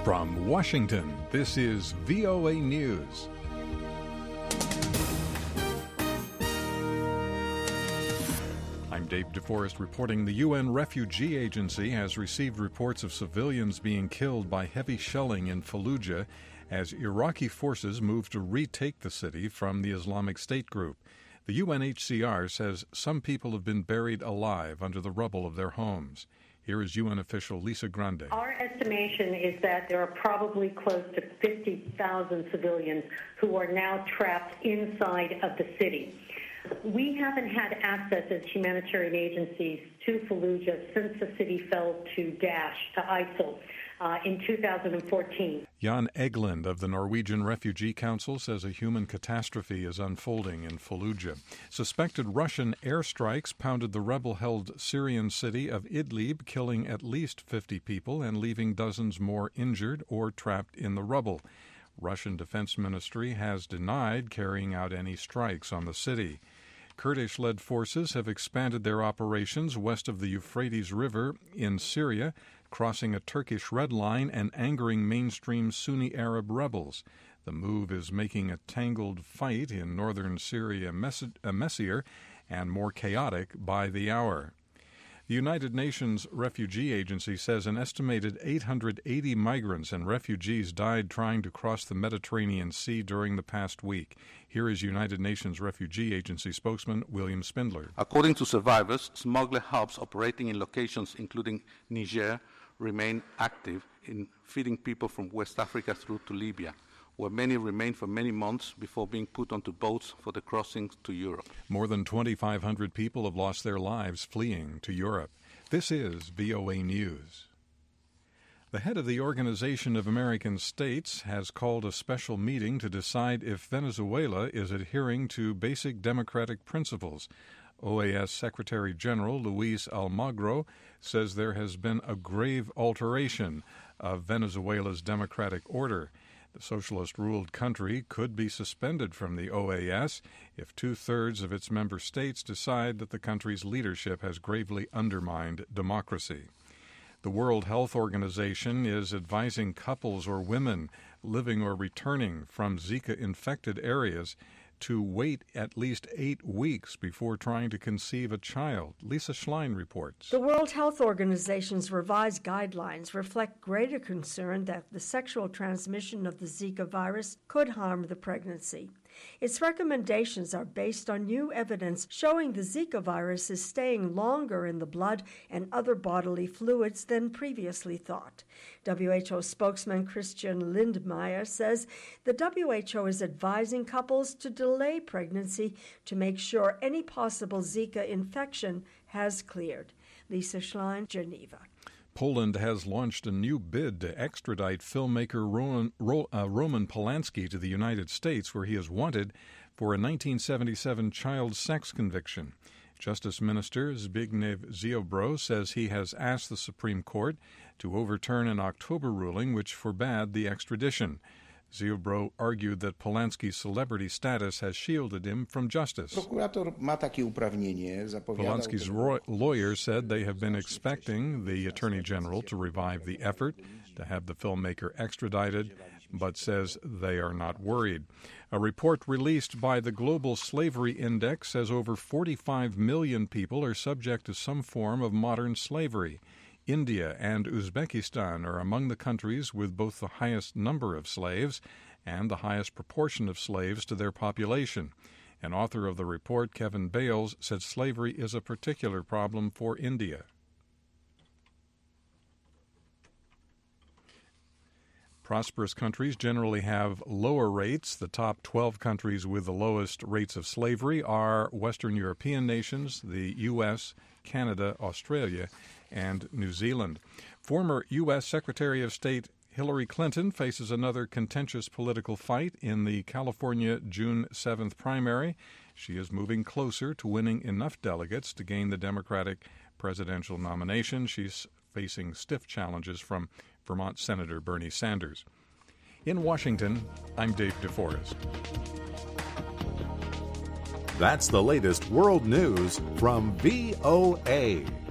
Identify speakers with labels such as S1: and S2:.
S1: From Washington, this is VOA News. I'm Dave DeForest reporting the UN Refugee Agency has received reports of civilians being killed by heavy shelling in Fallujah as Iraqi forces move to retake the city from the Islamic State group. The UNHCR says some people have been buried alive under the rubble of their homes. Here is UN official Lisa Grande.
S2: Our estimation is that there are probably close to 50,000 civilians who are now trapped inside of the city. We haven't had access as humanitarian agencies to Fallujah since the city fell to Daesh, to ISIL, in 2014.
S1: Jan Egeland of the Norwegian Refugee Council says a human catastrophe is unfolding in Fallujah. Suspected Russian airstrikes pounded the rebel-held Syrian city of Idlib, killing at least 50 people and leaving dozens more injured or trapped in the rubble. Russian Defense Ministry has denied carrying out any strikes on the city. Kurdish-led forces have expanded their operations west of the Euphrates River in Syria, crossing a Turkish red line and angering mainstream Sunni Arab rebels. The move is making a tangled fight in northern Syria messier and more chaotic by the hour. The United Nations Refugee Agency says an estimated 880 migrants and refugees died trying to cross the Mediterranean Sea during the past week. Here is United Nations Refugee Agency spokesman William Spindler.
S3: According to survivors, smuggler hubs operating in locations including Niger remain active in feeding people from West Africa through to Libya, where many remain for many months before being put onto boats for the crossing to Europe.
S1: More than 2,500 people have lost their lives fleeing to Europe. This is VOA News. The head of the Organization of American States has called a special meeting to decide if Venezuela is adhering to basic democratic principles. OAS Secretary General Luis Almagro says there has been a grave alteration of Venezuela's democratic order. The socialist-ruled country could be suspended from the OAS if two-thirds of its member states decide that the country's leadership has gravely undermined democracy. The World Health Organization is advising couples or women living or returning from Zika-infected areas to wait at least 8 weeks before trying to conceive a child. Lisa Schlein reports.
S4: The World Health Organization's revised guidelines reflect greater concern that the sexual transmission of the Zika virus could harm the pregnancy. Its recommendations are based on new evidence showing the Zika virus is staying longer in the blood and other bodily fluids than previously thought. WHO spokesman Christian Lindmeier says the WHO is advising couples to delay pregnancy to make sure any possible Zika infection has cleared. Lisa Schlein, Geneva.
S1: Poland has launched a new bid to extradite filmmaker Roman Polanski to the United States, where he is wanted for a 1977 child sex conviction. Justice Minister Zbigniew Ziobro says he has asked the Supreme Court to overturn an October ruling which forbade the extradition. Ziobro argued that Polanski's celebrity status has shielded him from justice. Polanski's lawyers said they have been expecting the Attorney General to revive the effort to have the filmmaker extradited, but says they are not worried. A report released by the Global Slavery Index says over 45 million people are subject to some form of modern slavery. India and Uzbekistan are among the countries with both the highest number of slaves and the highest proportion of slaves to their population. An author of the report, Kevin Bales, said slavery is a particular problem for India. Prosperous countries generally have lower rates. The top 12 countries with the lowest rates of slavery are Western European nations, the U.S., Canada, Australia, and New Zealand. Former U.S. Secretary of State Hillary Clinton faces another contentious political fight in the California June 7th primary. She is moving closer to winning enough delegates to gain the Democratic presidential nomination. She's facing stiff challenges from Vermont Senator Bernie Sanders. In Washington, I'm Dave DeForest.
S5: That's the latest world news from VOA.